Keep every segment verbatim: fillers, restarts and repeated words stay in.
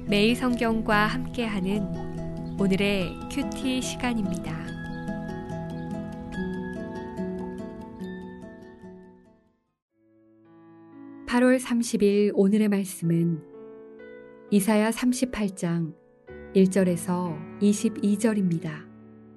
매일 성경과 함께하는 오늘의 큐티 시간입니다. 팔월 삼십일 오늘의 말씀은 이사야 삼십팔 장 일 절에서 이십이 절입니다.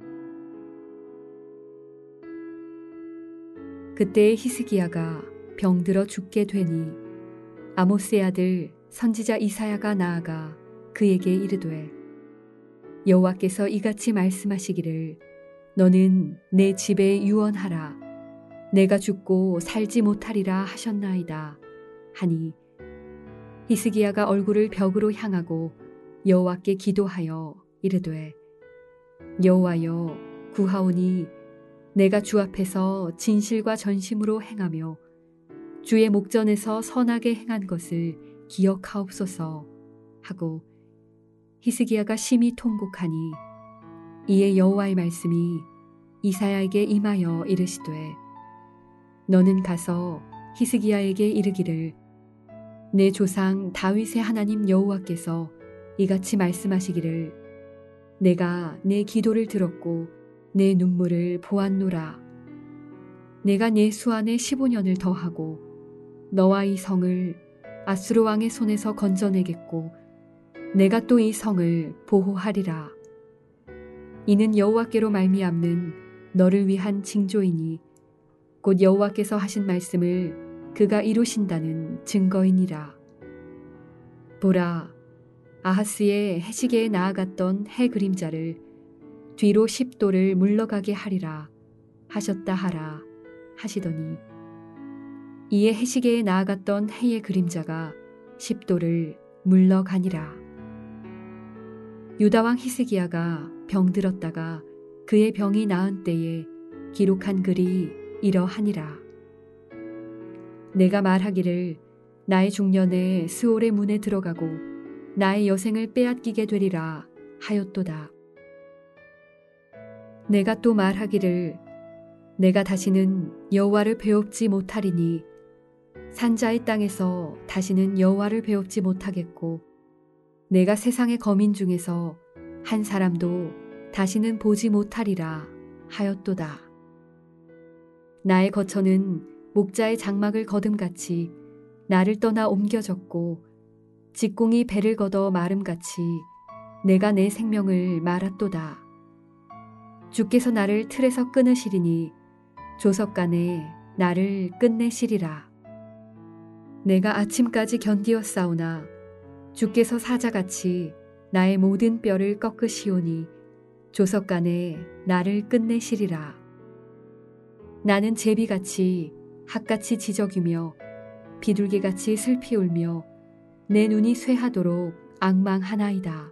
그때 히스기야가 병들어 죽게 되니 아모스의 아들 선지자 이사야가 나아가 그에게 이르되 여호와께서 이같이 말씀하시기를 너는 내 집에 유언하라 내가 죽고 살지 못하리라 하셨나이다 하니 히스기야가 얼굴을 벽으로 향하고 여호와께 기도하여 이르되 여호와여 구하오니 내가 주 앞에서 진실과 전심으로 행하며 주의 목전에서 선하게 행한 것을 기억하옵소서 하고 히스기야가 심히 통곡하니 이에 여호와의 말씀이 이사야에게 임하여 이르시되 너는 가서 히스기야에게 이르기를 내 조상 다윗의 하나님 여호와께서 이같이 말씀하시기를 내가 내 기도를 들었고 내 눈물을 보았노라. 내가 내 수안에 십오 년을 더하고 너와 이 성을 아수르 왕의 손에서 건져내겠고 내가 또 이 성을 보호하리라. 이는 여호와께로 말미암는 너를 위한 징조이니 곧 여호와께서 하신 말씀을 그가 이루신다는 증거이니라. 보라, 아하스의 해시계에 나아갔던 해 그림자를 뒤로 십도를 물러가게 하리라 하셨다 하라 하시더니 이에 해시계에 나아갔던 해의 그림자가 십도를 물러가니라. 유다왕 히스기야가 병들었다가 그의 병이 나은 때에 기록한 글이 이러하니라. 내가 말하기를 나의 중년에 스올의 문에 들어가고 나의 여생을 빼앗기게 되리라 하였도다. 내가 또 말하기를 내가 다시는 여호와를 배웁지 못하리니 산자의 땅에서 다시는 여호와를 배웁지 못하겠고 내가 세상의 거민 중에서 한 사람도 다시는 보지 못하리라 하였도다. 나의 거처는 목자의 장막을 거둠같이 나를 떠나 옮겨졌고 직공이 배를 걷어 마름같이 내가 내 생명을 말았도다. 주께서 나를 틀에서 끊으시리니 조석간에 나를 끝내시리라. 내가 아침까지 견디었사오나 주께서 사자같이 나의 모든 뼈를 꺾으시오니 조석간에 나를 끝내시리라. 나는 제비같이 학같이 지저귀며 비둘기같이 슬피 울며 내 눈이 쇠하도록 앙망하나이다.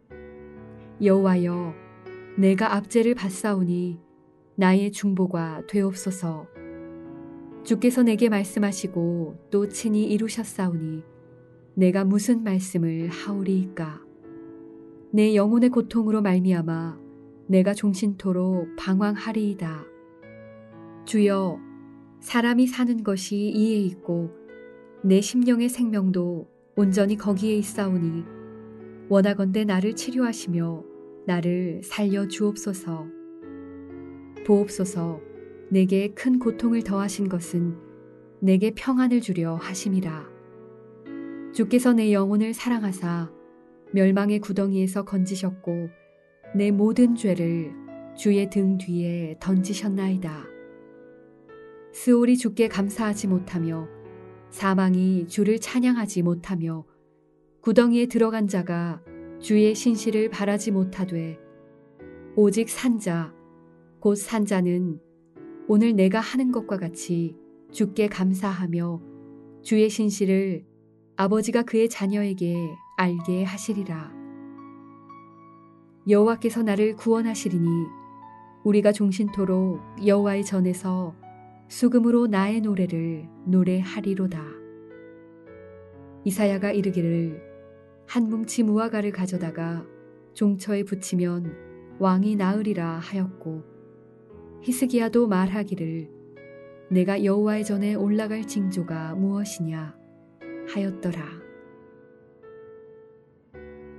여호와여 내가 압제를 받사오니 나의 중보가 되옵소서. 주께서 내게 말씀하시고 또 친히 이루셨사오니 내가 무슨 말씀을 하오리이까. 내 영혼의 고통으로 말미암아 내가 종신토록 방황하리이다. 주여 사람이 사는 것이 이에 있고 내 심령의 생명도 온전히 거기에 있사오니 원하건대 나를 치료하시며 나를 살려 주옵소서. 보옵소서. 내게 큰 고통을 더하신 것은 내게 평안을 주려 하심이라. 주께서 내 영혼을 사랑하사 멸망의 구덩이에서 건지셨고 내 모든 죄를 주의 등 뒤에 던지셨나이다. 스올이 주께 감사하지 못하며 사망이 주를 찬양하지 못하며 구덩이에 들어간 자가 주의 신실을 바라지 못하되 오직 산자 곧 산자는 오늘 내가 하는 것과 같이 주께 감사하며 주의 신실을 아버지가 그의 자녀에게 알게 하시리라. 여호와께서 나를 구원하시리니 우리가 종신토록 여호와의 전에서 수금으로 나의 노래를 노래하리로다. 이사야가 이르기를 한 뭉치 무화과를 가져다가 종처에 붙이면 왕이 나으리라 하였고 히스기야도 말하기를 내가 여호와의 전에 올라갈 징조가 무엇이냐 하였더라.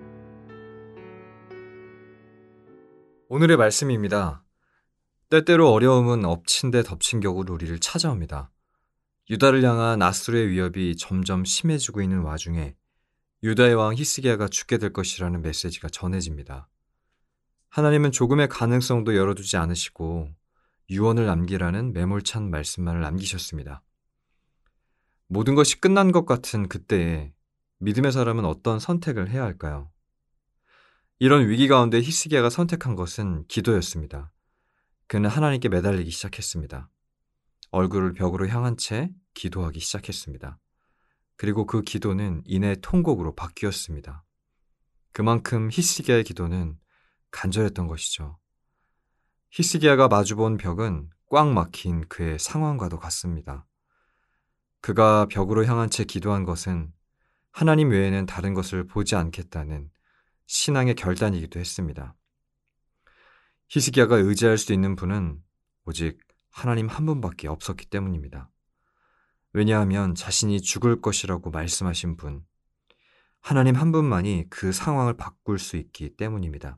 오늘의 말씀입니다. 때때로 어려움은 엎친 데 덮친 격으로 우리를 찾아옵니다. 유다를 향한 아수르의 위협이 점점 심해지고 있는 와중에 유다의 왕 히스기야가 죽게 될 것이라는 메시지가 전해집니다. 하나님은 조금의 가능성도 열어두지 않으시고 유언을 남기라는 매몰찬 말씀만을 남기셨습니다. 모든 것이 끝난 것 같은 그때에 믿음의 사람은 어떤 선택을 해야 할까요? 이런 위기 가운데 히스기야가 선택한 것은 기도였습니다. 그는 하나님께 매달리기 시작했습니다. 얼굴을 벽으로 향한 채 기도하기 시작했습니다. 그리고 그 기도는 이내 통곡으로 바뀌었습니다. 그만큼 히스기야의 기도는 간절했던 것이죠. 히스기야가 마주본 벽은 꽉 막힌 그의 상황과도 같습니다. 그가 벽으로 향한 채 기도한 것은 하나님 외에는 다른 것을 보지 않겠다는 신앙의 결단이기도 했습니다. 히스기야가 의지할 수 있는 분은 오직 하나님 한 분밖에 없었기 때문입니다. 왜냐하면 자신이 죽을 것이라고 말씀하신 분, 하나님 한 분만이 그 상황을 바꿀 수 있기 때문입니다.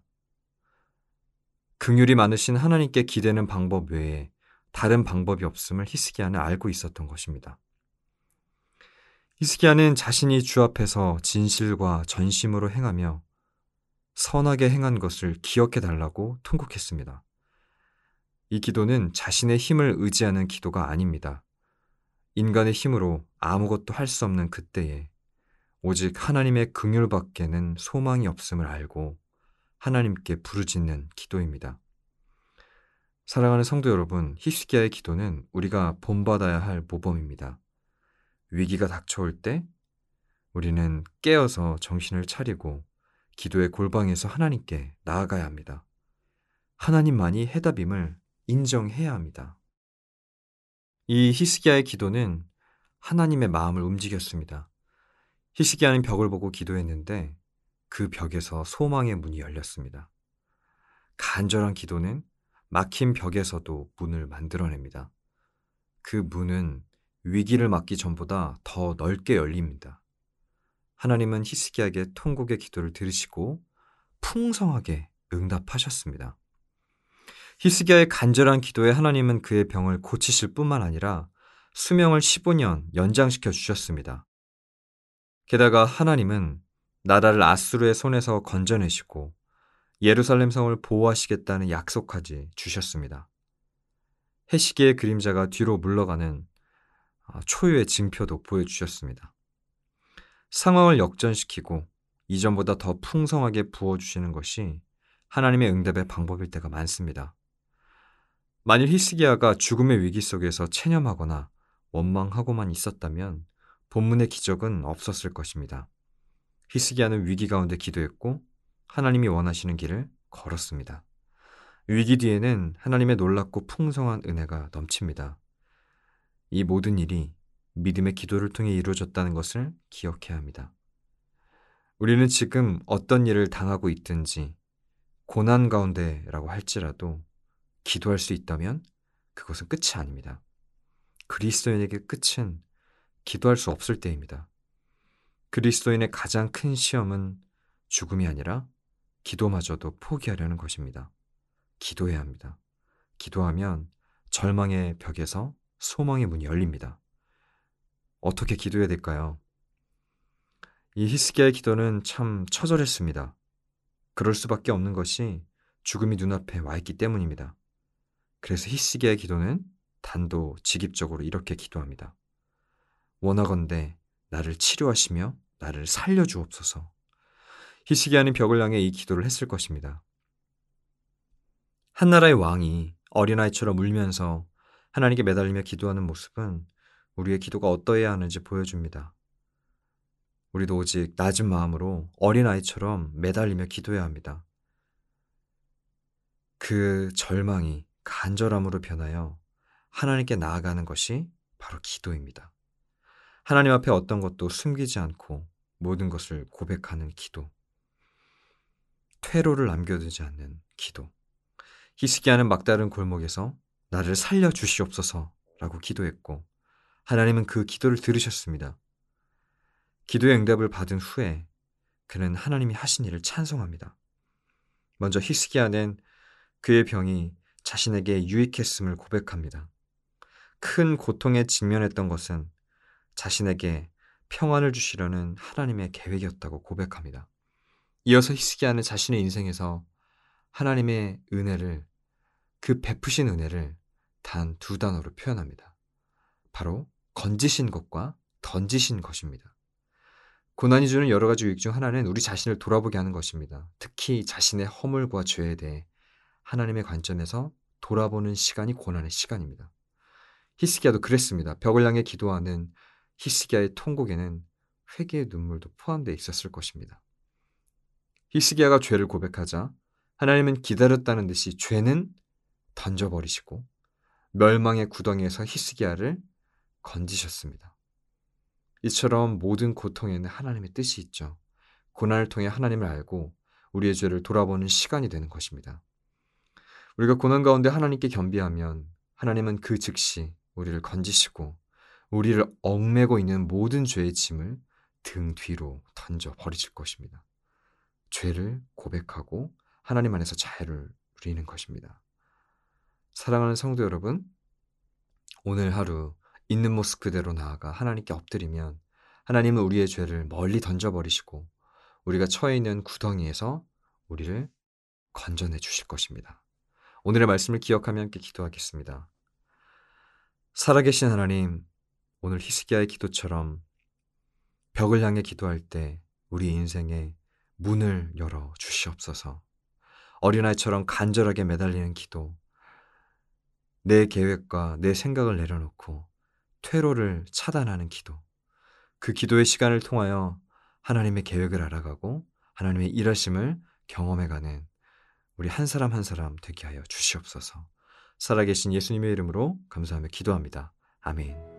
긍휼이 많으신 하나님께 기대는 방법 외에 다른 방법이 없음을 히스기야는 알고 있었던 것입니다. 히스기야는 자신이 주 앞에서 진실과 전심으로 행하며 선하게 행한 것을 기억해 달라고 통곡했습니다. 이 기도는 자신의 힘을 의지하는 기도가 아닙니다. 인간의 힘으로 아무것도 할 수 없는 그때에 오직 하나님의 긍휼밖에는 소망이 없음을 알고 하나님께 부르짖는 기도입니다. 사랑하는 성도 여러분, 히스기야의 기도는 우리가 본받아야 할 모범입니다. 위기가 닥쳐올 때 우리는 깨어서 정신을 차리고 기도의 골방에서 하나님께 나아가야 합니다. 하나님만이 해답임을 인정해야 합니다. 이 히스기야의 기도는 하나님의 마음을 움직였습니다. 히스기야는 벽을 보고 기도했는데 그 벽에서 소망의 문이 열렸습니다. 간절한 기도는 막힌 벽에서도 문을 만들어냅니다. 그 문은 위기를 막기 전보다 더 넓게 열립니다. 하나님은 히스기야에게 통곡의 기도를 들으시고 풍성하게 응답하셨습니다. 히스기야의 간절한 기도에 하나님은 그의 병을 고치실 뿐만 아니라 수명을 십오 년 연장시켜 주셨습니다. 게다가 하나님은 나라를 아수르의 손에서 건져내시고 예루살렘 성을 보호하시겠다는 약속까지 주셨습니다. 해시기의 그림자가 뒤로 물러가는 초유의 징표도 보여주셨습니다. 상황을 역전시키고 이전보다 더 풍성하게 부어주시는 것이 하나님의 응답의 방법일 때가 많습니다. 만일 히스기야가 죽음의 위기 속에서 체념하거나 원망하고만 있었다면 본문의 기적은 없었을 것입니다. 히스기야는 위기 가운데 기도했고 하나님이 원하시는 길을 걸었습니다. 위기 뒤에는 하나님의 놀랍고 풍성한 은혜가 넘칩니다. 이 모든 일이 믿음의 기도를 통해 이루어졌다는 것을 기억해야 합니다. 우리는 지금 어떤 일을 당하고 있든지 고난 가운데라고 할지라도 기도할 수 있다면 그것은 끝이 아닙니다. 그리스도인에게 끝은 기도할 수 없을 때입니다. 그리스도인의 가장 큰 시험은 죽음이 아니라 기도마저도 포기하려는 것입니다. 기도해야 합니다. 기도하면 절망의 벽에서 소망의 문이 열립니다. 어떻게 기도해야 될까요? 이 히스기야의 기도는 참 처절했습니다. 그럴 수밖에 없는 것이 죽음이 눈앞에 와 있기 때문입니다. 그래서 히스기야의 기도는 단도직입적으로 이렇게 기도합니다. 원하건대 나를 치료하시며 나를 살려주옵소서. 히스기야는 벽을 향해 이 기도를 했을 것입니다. 한나라의 왕이 어린아이처럼 울면서 하나님께 매달리며 기도하는 모습은 우리의 기도가 어떠해야 하는지 보여줍니다. 우리도 오직 낮은 마음으로 어린아이처럼 매달리며 기도해야 합니다. 그 절망이 간절함으로 변하여 하나님께 나아가는 것이 바로 기도입니다. 하나님 앞에 어떤 것도 숨기지 않고 모든 것을 고백하는 기도. 퇴로를 남겨두지 않는 기도. 히스기야는 막다른 골목에서 나를 살려주시옵소서라고 기도했고 하나님은 그 기도를 들으셨습니다. 기도의 응답을 받은 후에 그는 하나님이 하신 일을 찬송합니다. 먼저 히스기야는 그의 병이 자신에게 유익했음을 고백합니다. 큰 고통에 직면했던 것은 자신에게 평안을 주시려는 하나님의 계획이었다고 고백합니다. 이어서 히스기야는 자신의 인생에서 하나님의 은혜를, 그 베푸신 은혜를 단 두 단어로 표현합니다. 바로 건지신 것과 던지신 것입니다. 고난이 주는 여러 가지 유익 중 하나는 우리 자신을 돌아보게 하는 것입니다. 특히 자신의 허물과 죄에 대해 하나님의 관점에서 돌아보는 시간이 고난의 시간입니다. 히스기야도 그랬습니다. 벽을 향해 기도하는 히스기야의 통곡에는 회개의 눈물도 포함되어 있었을 것입니다. 히스기야가 죄를 고백하자 하나님은 기다렸다는 듯이 죄는 던져버리시고 멸망의 구덩이에서 히스기야를 건지셨습니다. 이처럼 모든 고통에는 하나님의 뜻이 있죠. 고난을 통해 하나님을 알고 우리의 죄를 돌아보는 시간이 되는 것입니다. 우리가 고난 가운데 하나님께 겸비하면 하나님은 그 즉시 우리를 건지시고 우리를 얽매고 있는 모든 죄의 짐을 등 뒤로 던져 버리실 것입니다. 죄를 고백하고 하나님 안에서 자유를 누리는 것입니다. 사랑하는 성도 여러분, 오늘 하루 있는 모습 그대로 나아가 하나님께 엎드리면 하나님은 우리의 죄를 멀리 던져버리시고 우리가 처해 있는 구덩이에서 우리를 건져내 주실 것입니다. 오늘의 말씀을 기억하며 함께 기도하겠습니다. 살아계신 하나님, 오늘 히스기야의 기도처럼 벽을 향해 기도할 때 우리 인생에 문을 열어 주시옵소서. 어린아이처럼 간절하게 매달리는 기도, 내 계획과 내 생각을 내려놓고 퇴로를 차단하는 기도, 그 기도의 시간을 통하여 하나님의 계획을 알아가고 하나님의 일하심을 경험해가는 우리 한 사람 한 사람 되게 하여 주시옵소서. 살아계신 예수님의 이름으로 감사하며 기도합니다. 아멘.